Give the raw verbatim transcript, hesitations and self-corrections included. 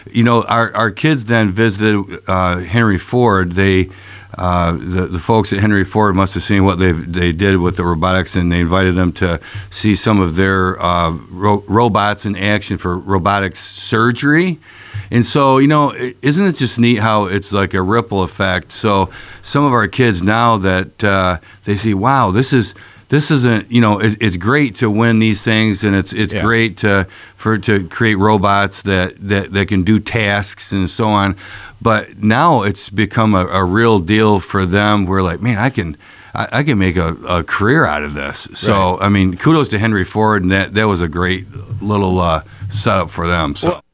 you know, our, our kids then visited uh, Henry Ford. They uh, the the folks at Henry Ford must have seen what they they did with the robotics, and they invited them to see some of their uh, ro- robots in action for robotics surgery. And so, you know, isn't it just neat how it's like a ripple effect? So some of our kids now that uh, they see, wow, this is this isn't, you know, it, it's great to win these things, and it's it's Yeah. great to for to create robots that, that, that can do tasks and so on. But now it's become a, a real deal for them. We're like, man, I can. I, I can make a, a career out of this. So, Right. I mean, kudos to Henry Ford, and that, that was a great little uh, setup for them. So. Well,